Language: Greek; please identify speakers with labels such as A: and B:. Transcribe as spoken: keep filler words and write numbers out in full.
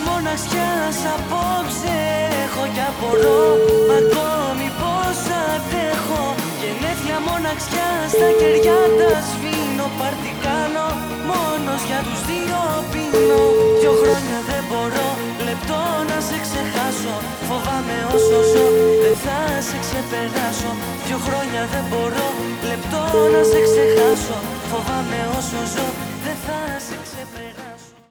A: μοναξιάς απόψε έχω κι απορώ ακόμη πως αντέχω. Γενέθλια μοναξιά στα κεριά τα σβήνω. Πάρτι κάνω, μόνος για τους δύο πίνω. Δυο χρόνια δεν μπορώ λεπτό να σε ξεχάσω. Φοβάμαι όσο ζω δεν θα σε ξεπεράσω. Δυο χρόνια δεν μπορώ λεπτό να σε ξεχάσω. Φοβάμαι όσο ζω δεν θα σε ξεπεράσω.